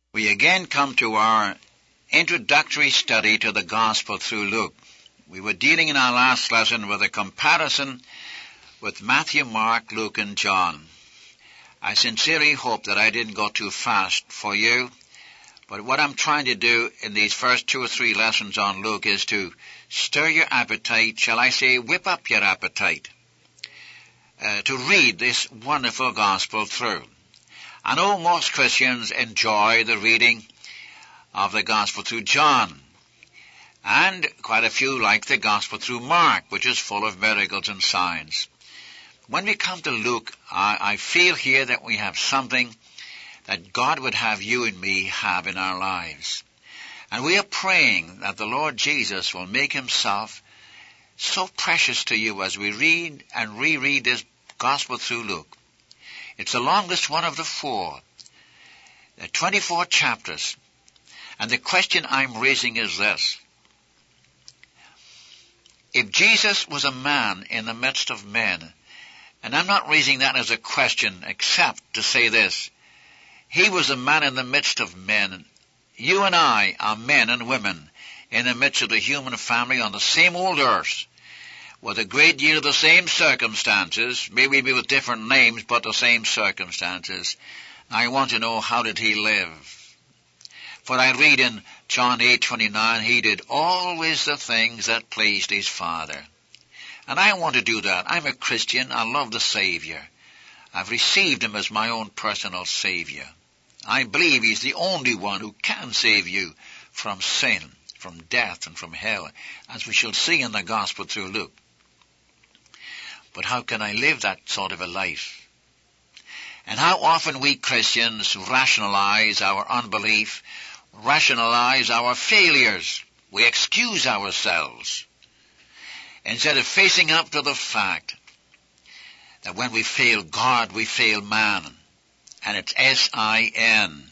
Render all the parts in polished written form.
We again come to our introductory study to the Gospel through Luke. We were dealing in our last lesson with a comparison with Matthew, Mark, Luke, and John. I sincerely hope that I didn't go too fast for you, but what I'm trying to do in these first 2 or 3 lessons on Luke is to stir your appetite, shall I say, whip up your appetite, to read this wonderful Gospel through. I know most Christians enjoy the reading of the Gospel through John, and quite a few like the Gospel through Mark, which is full of miracles and signs. When we come to Luke, I feel here that we have something that God would have you and me have in our lives. And we are praying that the Lord Jesus will make himself so precious to you as we read and reread this Gospel through Luke. It's the longest one of the 4. There are 24 chapters. And the question I'm raising is this. If Jesus was a man in the midst of men, and I'm not raising that as a question except to say this, he was a man in the midst of men. You and I are men and women in the midst of the human family on the same old earth, with a great deal of the same circumstances, maybe with different names, but the same circumstances. I want to know, how did he live? For I read in John 8:29, he did always the things that pleased his Father. And I want to do that. I'm a Christian. I love the Savior. I've received him as my own personal Savior. I believe he's the only one who can save you from sin, from death, and from hell, as we shall see in the Gospel through Luke. But how can I live that sort of a life? And how often we Christians rationalize our unbelief, rationalize our failures. We excuse ourselves instead of facing up to the fact that when we fail God, we fail man. And it's S-I-N.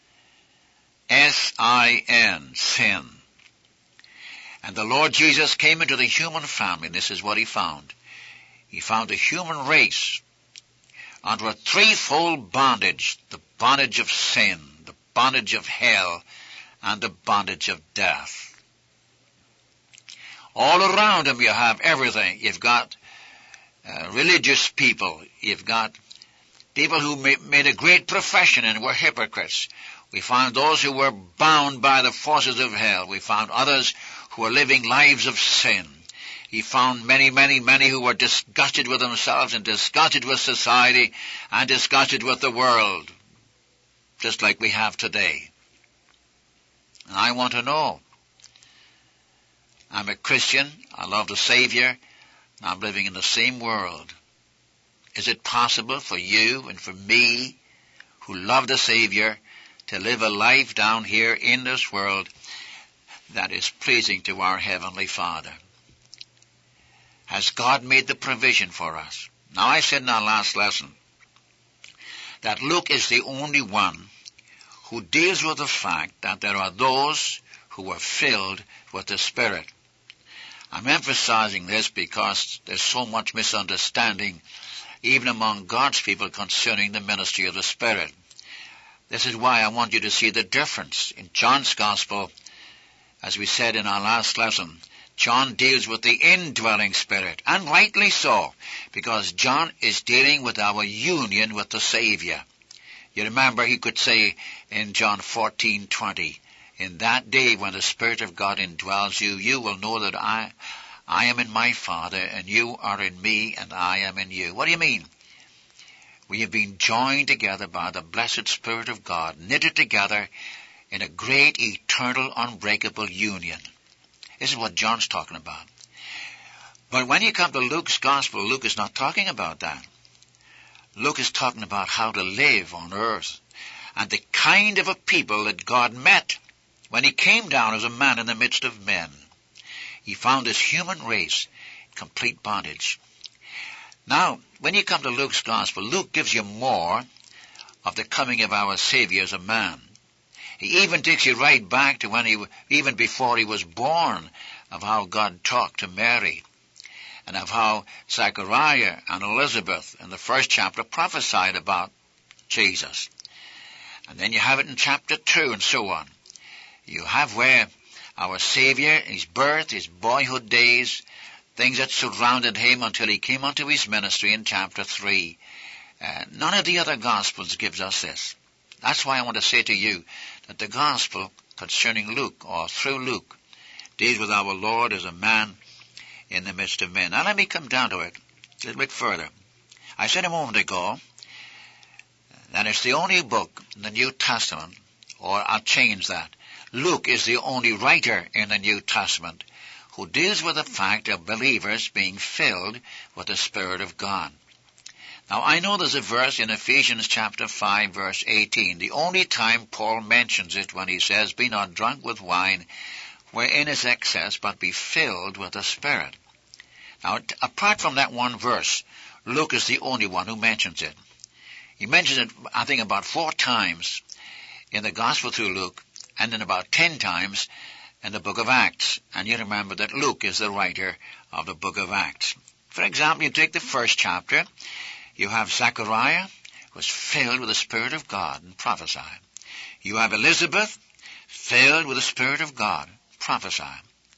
S-I-N, sin. And the Lord Jesus came into the human family, and this is what he found. He found a human race under a threefold bondage: the bondage of sin, the bondage of hell, and the bondage of death. All around him you have everything. You've got religious people. You've got people who made a great profession and were hypocrites. We found those who were bound by the forces of hell. We found others who were living lives of sin. He found many, many, many who were disgusted with themselves and disgusted with society and disgusted with the world, just like we have today. And I want to know. I'm a Christian. I love the Savior. And I'm living in the same world. Is it possible for you and for me, who love the Savior, to live a life down here in this world that is pleasing to our Heavenly Father? Has God made the provision for us? Now, I said in our last lesson that Luke is the only one who deals with the fact that there are those who are filled with the Spirit. I'm emphasizing this because there's so much misunderstanding even among God's people concerning the ministry of the Spirit. This is why I want you to see the difference. In John's Gospel, as we said in our last lesson, John deals with the indwelling Spirit, and rightly so, because John is dealing with our union with the Savior. You remember he could say in John 14:20, in that day when the Spirit of God indwells you, you will know that I am in my Father, and you are in me, and I am in you. What do you mean? We have been joined together by the blessed Spirit of God, knitted together in a great, eternal, unbreakable union. This is what John's talking about. But when you come to Luke's Gospel, Luke is not talking about that. Luke is talking about how to live on earth and the kind of a people that God met when he came down as a man in the midst of men. He found his human race in complete bondage. Now, when you come to Luke's Gospel, Luke gives you more of the coming of our Savior as a man. He even takes you right back to even before he was born, of how God talked to Mary, and of how Zechariah and Elizabeth in the first chapter prophesied about Jesus. And then you have it in chapter 2 and so on. You have where our Savior, his birth, his boyhood days, things that surrounded him until he came unto his ministry in chapter 3. None of the other Gospels gives us this. That's why I want to say to you that the Gospel concerning Luke, or through Luke, deals with our Lord as a man in the midst of men. Now let me come down to it a little bit further. I said a moment ago that it's the only book in the New Testament, or I'll change that. Luke is the only writer in the New Testament who deals with the fact of believers being filled with the Spirit of God. Now, I know there's a verse in Ephesians chapter 5, verse 18, the only time Paul mentions it when he says, "Be not drunk with wine, wherein is excess, but be filled with the Spirit." Now, apart from that one verse, Luke is the only one who mentions it. He mentions it, I think, about 4 times in the Gospel through Luke, and then about 10 times in the book of Acts. And you remember that Luke is the writer of the book of Acts. For example, you take the first chapter. You have Zechariah, who was filled with the Spirit of God and prophesied. You have Elizabeth, filled with the Spirit of God, prophesied.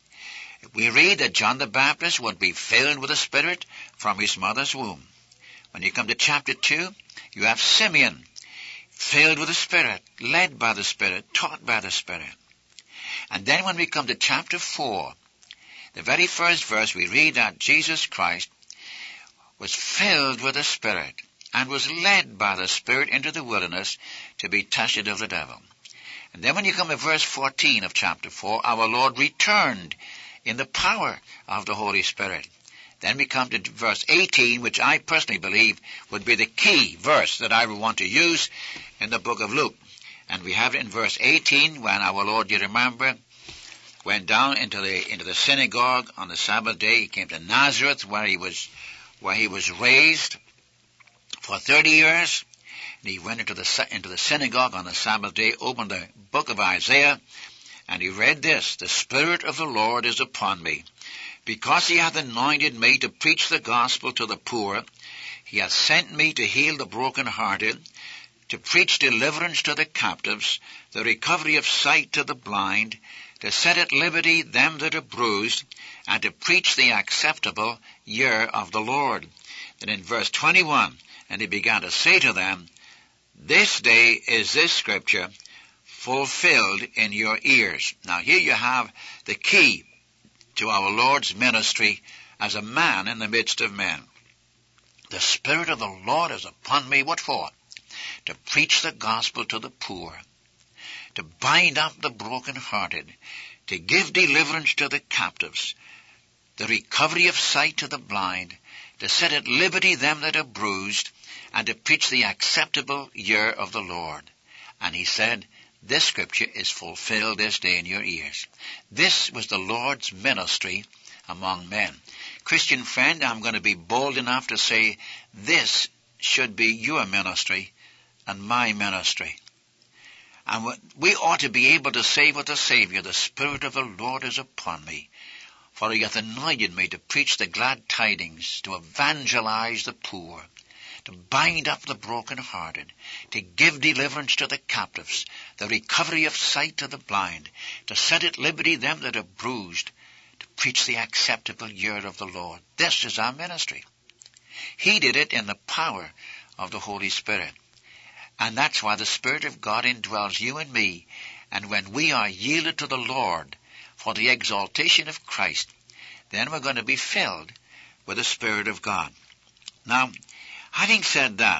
We read that John the Baptist would be filled with the Spirit from his mother's womb. When you come to chapter 2, you have Simeon, filled with the Spirit, led by the Spirit, taught by the Spirit. And then when we come to chapter 4, the very first verse, we read that Jesus Christ was filled with the Spirit and was led by the Spirit into the wilderness to be tested of the devil. And then when you come to verse 14 of chapter 4, our Lord returned in the power of the Holy Spirit. Then we come to verse 18, which I personally believe would be the key verse that I would want to use in the book of Luke. And we have it in verse 18 when our Lord, you remember, went down into the synagogue on the Sabbath day. He came to Nazareth where he was raised for 30 years. And he went into the synagogue on the Sabbath day, opened the book of Isaiah, and he read this: "The Spirit of the Lord is upon me, because he hath anointed me to preach the gospel to the poor. He hath sent me to heal the brokenhearted, to preach deliverance to the captives, the recovery of sight to the blind, to set at liberty them that are bruised, and to preach the acceptable year of the Lord." Then in verse 21, and he began to say to them, "This day is this scripture fulfilled in your ears." Now here you have the key to our Lord's ministry as a man in the midst of men. The Spirit of the Lord is upon me. What for? To preach the gospel to the poor, to bind up the brokenhearted, to give deliverance to the captives, the recovery of sight to the blind, to set at liberty them that are bruised, and to preach the acceptable year of the Lord. And he said, this scripture is fulfilled this day in your ears. This was the Lord's ministry among men. Christian friend, I'm going to be bold enough to say this should be your ministry and my ministry. And we ought to be able to say with the Savior, "The Spirit of the Lord is upon me, for he hath anointed me to preach the glad tidings, to evangelize the poor, to bind up the brokenhearted, to give deliverance to the captives, the recovery of sight to the blind, to set at liberty them that are bruised, to preach the acceptable year of the Lord." This is our ministry. He did it in the power of the Holy Spirit. And that's why the Spirit of God indwells you and me. And when we are yielded to the Lord for the exaltation of Christ, then we're going to be filled with the Spirit of God. Now, having said that,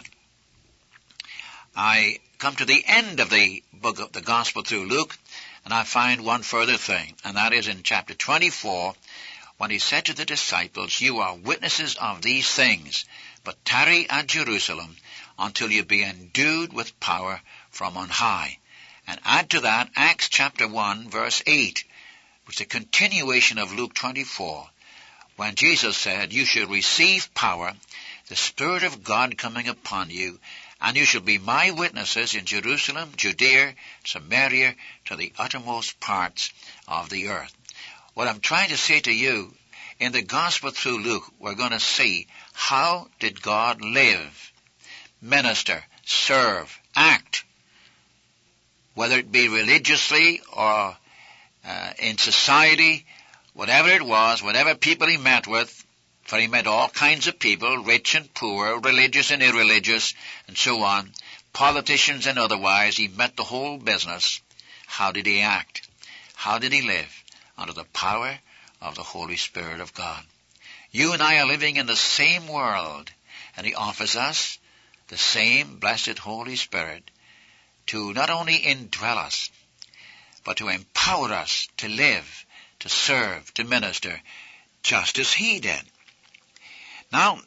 I come to the end of the book of the Gospel through Luke, and I find one further thing, and that is in chapter 24, when he said to the disciples, "You are witnesses of these things, but tarry at Jerusalem until you be endued with power from on high." And add to that Acts chapter 1, verse 8, which is a continuation of Luke 24, when Jesus said, "You shall receive power, the Spirit of God coming upon you, and you shall be my witnesses in Jerusalem, Judea, Samaria, to the uttermost parts of the earth." What I'm trying to say to you, in the Gospel through Luke, we're going to see how did God live, minister, serve, act whether it be religiously or in society, whatever it was, whatever people he met with, for he met all kinds of people, rich and poor, religious and irreligious, and so on, politicians and otherwise, he met the whole business. How did he act? How did he live? Under the power of the Holy Spirit of God. You and I are living in the same world, and he offers us the same blessed Holy Spirit to not only indwell us, but to empower us to live, to serve, to minister, just as he did. Now,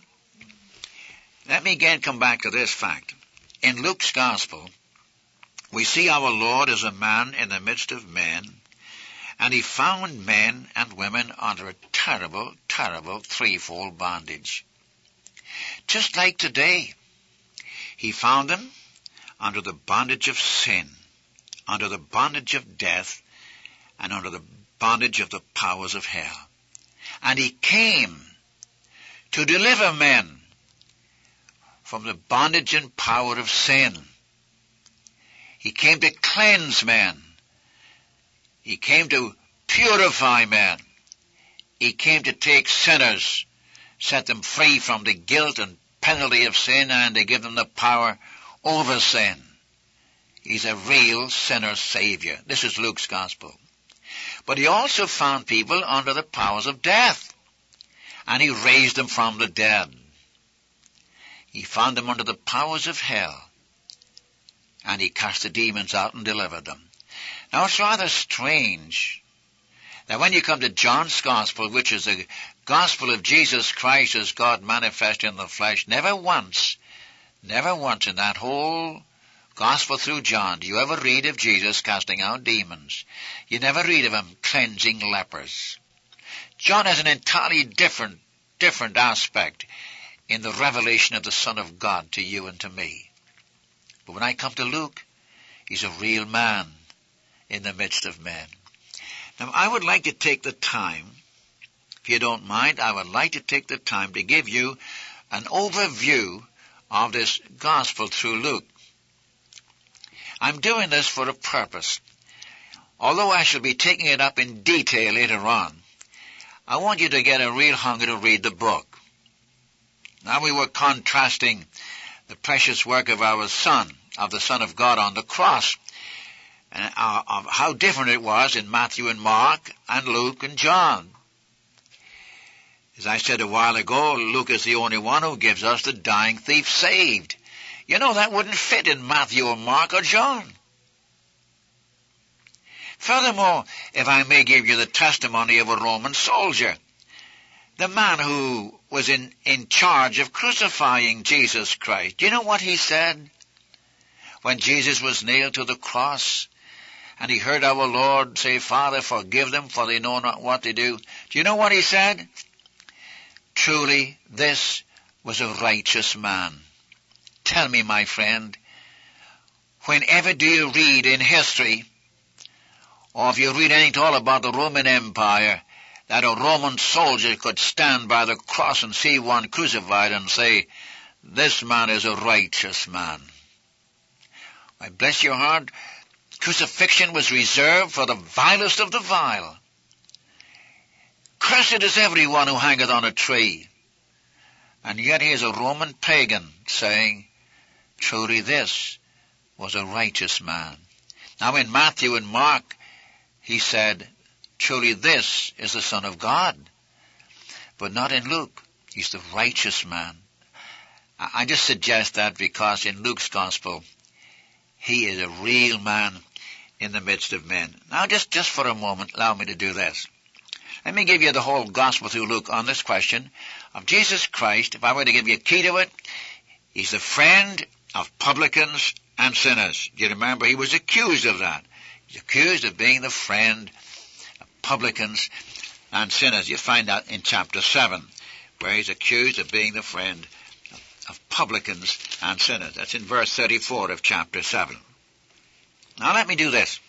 let me again come back to this fact. In Luke's Gospel, we see our Lord as a man in the midst of men, and he found men and women under a terrible, terrible threefold bondage. Just like today, he found them under the bondage of sin, under the bondage of death, and under the bondage of the powers of hell. And he came to deliver men from the bondage and power of sin. He came to cleanse men. He came to purify men. He came to take sinners, set them free from the guilt and penalty of sin, and to give them the power over sin. He's a real sinner's Savior. This is Luke's Gospel. But he also found people under the powers of death, and he raised them from the dead. He found them under the powers of hell, and he cast the demons out and delivered them. Now it's rather strange that when you come to John's Gospel, which is the Gospel of Jesus Christ as God manifest in the flesh, never once in that whole Gospel through John do you ever read of Jesus casting out demons. You never read of him cleansing lepers. John has an entirely different aspect in the revelation of the Son of God to you and to me. But when I come to Luke, he's a real man in the midst of men. Now, I would like to take the time, if you don't mind, I would like to take the time to give you an overview of this gospel through Luke. I'm doing this for a purpose. Although I shall be taking it up in detail later on, I want you to get a real hunger to read the book. Now we were contrasting the precious work of our Son, of the Son of God on the cross, and of how different it was in Matthew and Mark and Luke and John. As I said a while ago, Luke is the only one who gives us the dying thief saved. You know, that wouldn't fit in Matthew or Mark or John. Furthermore, if I may give you the testimony of a Roman soldier, the man who was in charge of crucifying Jesus Christ, do you know what he said? When Jesus was nailed to the cross, and he heard our Lord say, "Father, forgive them, for they know not what they do." Do you know what he said? Truly, this was a righteous man. Tell me, my friend, whenever do you read in history, or if you read anything at all about the Roman Empire, that a Roman soldier could stand by the cross and see one crucified and say, "This man is a righteous man"? Why, bless your heart, crucifixion was reserved for the vilest of the vile. Cursed is everyone who hangeth on a tree. And yet he is a Roman pagan saying, truly this was a righteous man. Now in Matthew and Mark, he said, truly this is the Son of God. But not in Luke. He's the righteous man. I just suggest that because in Luke's Gospel, he is a real man in the midst of men. Now just for a moment, allow me to do this. Let me give you the whole Gospel through Luke on this question of Jesus Christ. If I were to give you a key to it, he's the friend of publicans and sinners. Do you remember? He was accused of that. He's accused of being the friend of publicans and sinners. You find that in chapter 7, where he's accused of being the friend of publicans and sinners. That's in verse 34 of chapter 7. Now let me do this.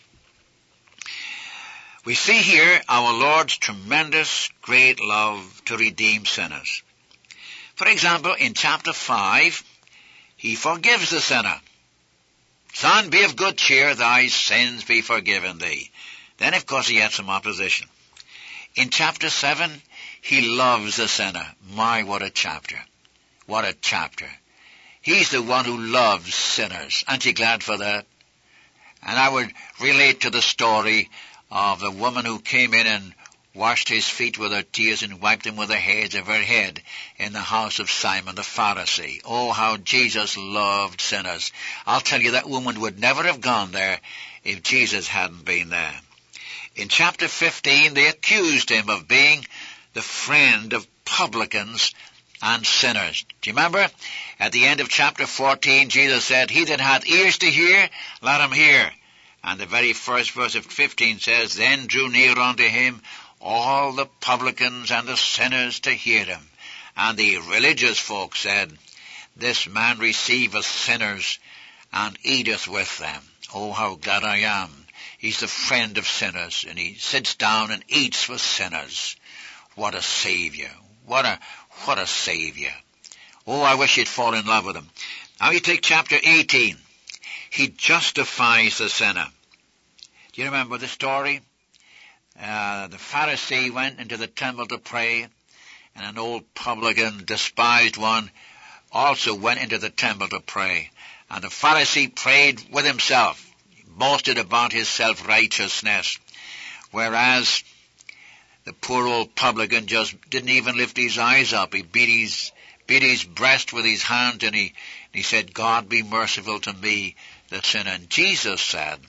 We see here our Lord's tremendous, great love to redeem sinners. For example, in chapter 5, he forgives the sinner. Son, be of good cheer, thy sins be forgiven thee. Then, of course, he had some opposition. In chapter 7, he loves the sinner. My, what a chapter. What a chapter. He's the one who loves sinners. Aren't you glad for that? And I would relate to the story of the woman who came in and washed his feet with her tears and wiped them with the hairs of her head in the house of Simon the Pharisee. Oh, how Jesus loved sinners. I'll tell you, that woman would never have gone there if Jesus hadn't been there. In chapter 15, they accused him of being the friend of publicans and sinners. Do you remember? At the end of chapter 14, Jesus said, he that hath ears to hear, let him hear. And the very first verse of 15 says, then drew near unto him all the publicans and the sinners to hear him. And the religious folk said, this man receiveth sinners and eateth with them. Oh, how glad I am. He's the friend of sinners, and he sits down and eats with sinners. What a Savior. What a Savior. Oh, I wish you'd fall in love with him. Now you take chapter 18. He justifies the sinner. Do you remember the story? The Pharisee went into the temple to pray, and an old publican, despised one, also went into the temple to pray. And the Pharisee prayed with himself. He boasted about his self-righteousness, whereas the poor old publican just didn't even lift his eyes up. He beat his breast with his hand, and he said, God, be merciful to me, the sinner. And Jesus said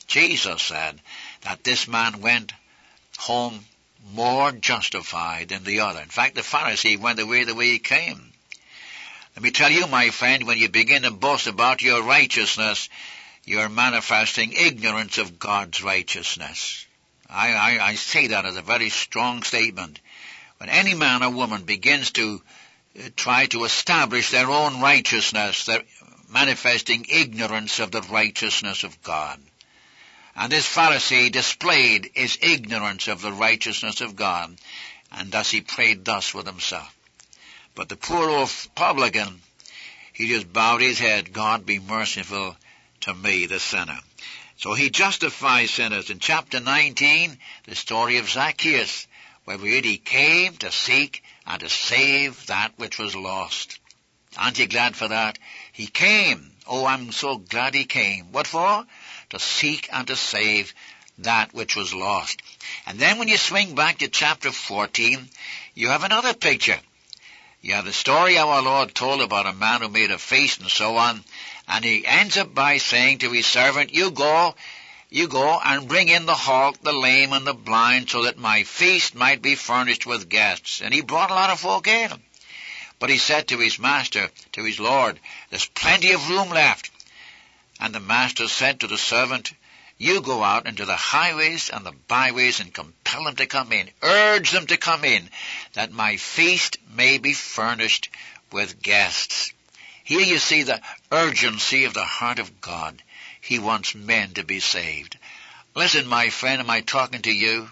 that this man went home more justified than the other. In fact, the Pharisee went away the way he came. Let me tell you, my friend, when you begin to boast about your righteousness, you're manifesting ignorance of God's righteousness. I say that as a very strong statement. When any man or woman begins to try to establish their own righteousness, they're manifesting ignorance of the righteousness of God. And this Pharisee displayed his ignorance of the righteousness of God, and thus he prayed thus with himself. But the poor old publican, he just bowed his head, God, be merciful to me, the sinner. So he justifies sinners. In chapter 19, the story of Zacchaeus, where we read he came to seek and to save that which was lost. Aren't you glad for that? He came. Oh, I'm so glad he came. What for? To seek and to save that which was lost. And then when you swing back to chapter 14, you have another picture. You have the story our Lord told about a man who made a feast and so on, and he ends up by saying to his servant, you go and bring in the halt, the lame, and the blind, so that my feast might be furnished with guests. And he brought a lot of folk in. But he said to his master, to his Lord, there's plenty of room left. And the master said to the servant, you go out into the highways and the byways and compel them to come in, urge them to come in, that my feast may be furnished with guests. Here you see the urgency of the heart of God. He wants men to be saved. Listen, my friend, am I talking to you?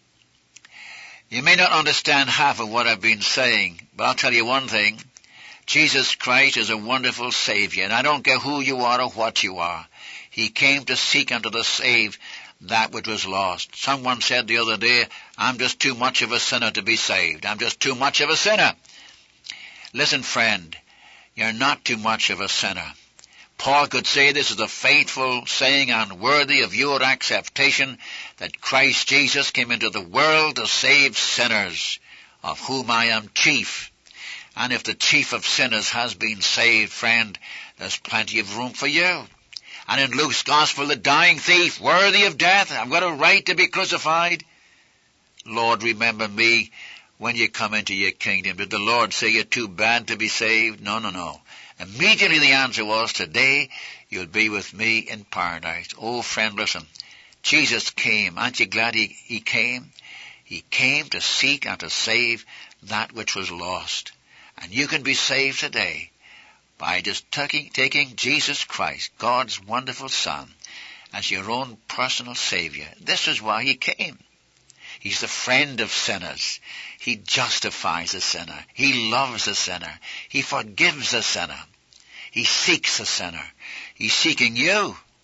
You may not understand half of what I've been saying, but I'll tell you one thing. Jesus Christ is a wonderful Savior, and I don't care who you are or what you are. He came to seek and to save that which was lost. Someone said the other day, I'm just too much of a sinner to be saved. I'm just too much of a sinner. Listen, friend, you're not too much of a sinner. Paul could say this is a faithful saying and worthy of your acceptation, that Christ Jesus came into the world to save sinners, of whom I am chief. And if the chief of sinners has been saved, friend, there's plenty of room for you. And in Luke's gospel, the dying thief, worthy of death, I've got a right to be crucified. Lord, remember me when you come into your kingdom. Did the Lord say you're too bad to be saved? No. Immediately the answer was, today you'll be with me in paradise. Oh, friend, listen. Jesus came. Aren't you glad he came? He came to seek and to save that which was lost. And you can be saved today by just taking Jesus Christ, God's wonderful Son, as your own personal Savior. This is why he came. He's the friend of sinners. He justifies a sinner. He loves a sinner. He forgives a sinner. He seeks a sinner. He's seeking you.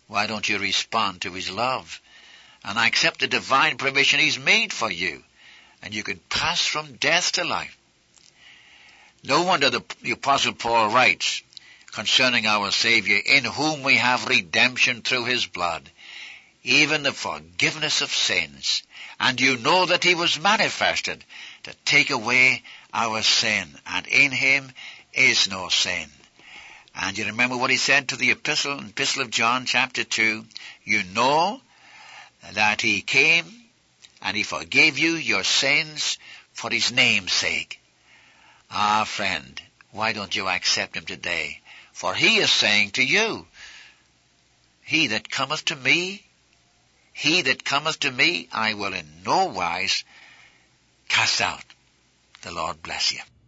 Why don't you respond to his love and accept the divine provision he's made for you, and you can pass from death to life? No wonder the Apostle Paul writes concerning our Savior, in whom we have redemption through his blood, even the forgiveness of sins. And you know that he was manifested to take away our sin, and in him is no sin. And you remember what he said to the Epistle of John chapter 2, you know that he came and he forgave you your sins for his name's sake. Ah, friend, why don't you accept him today? For he is saying to you, he that cometh to me, I will in no wise cast out. The Lord bless you.